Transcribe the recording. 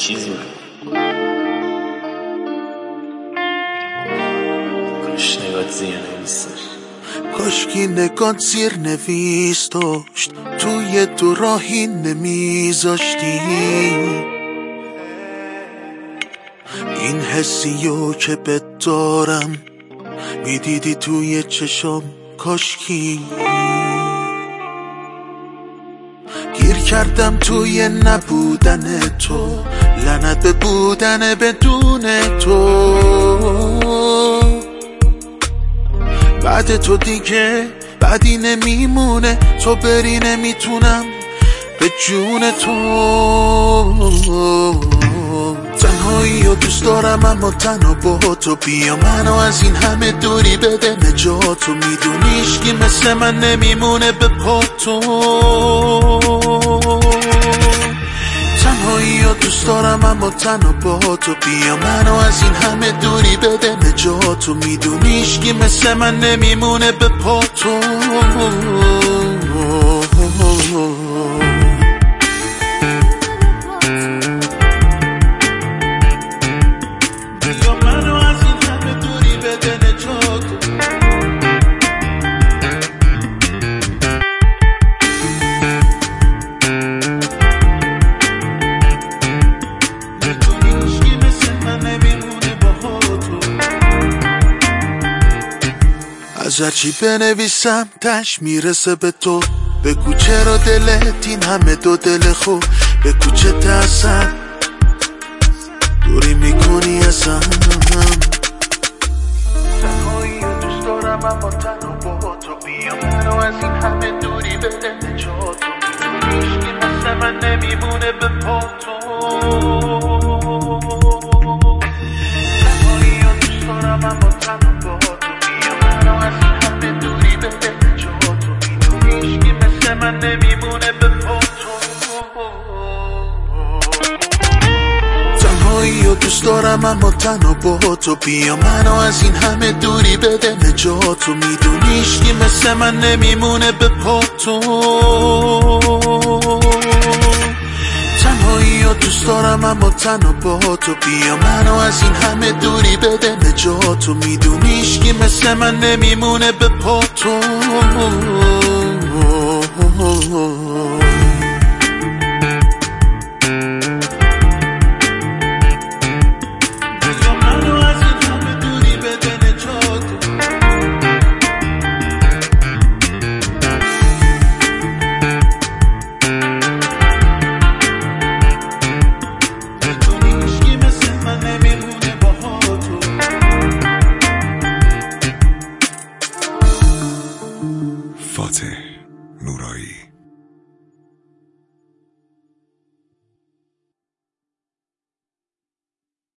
چیزی کاش نگات زیر نویس داشت، کاشکی نگات زیر نویس داشت، توی تو راهی نمیذاشتی. این حسیو که بهت دارم میدیدی توی چشام، کاشکی گیر کردم توی نبودن تو، لعنت به بودن بدون تو. بعد تو دیگه بعدی نمیمونه، تو بری نمیتونم به جون تو. تنهایی و دوست دارم اما تنها با تو، بیا منو از این همه دوری بده نجاتو. میدونیش که مثل من نمیمونه به پا تو. تنهایی و دوست دارم اما تنها با تو، بیا منو از این همه دوری بده نجاتو. میدونیش که مثل من نمیمونه به پا تو. از هرچی بنویسم تش میرسه به تو. بگو چرا دلت این همه دو دل خوب، بگو چه ترسم دوری میکنی ازم. تنهایی و دوست دارم اما تنها با تو، بیا منو از این همه دوری بده نجاتو. میدونیش که مثل من نمیمونه به پا تو. تنهایی و دوست دارم اما تنها با تو، من نمیمونه به پا تو. تنهایی و دوست دارم اما تنها با تو، بیا منو از این همه دوری بده نجاتو. میدونیش که مثل من نمیمونه به پا تو. تنهایی و دوست دارم اما تنها با تو، بیا منو از این همه دوری بده نجاتو. میدونیش که مثل من نمیمونه به پا تو. فاتح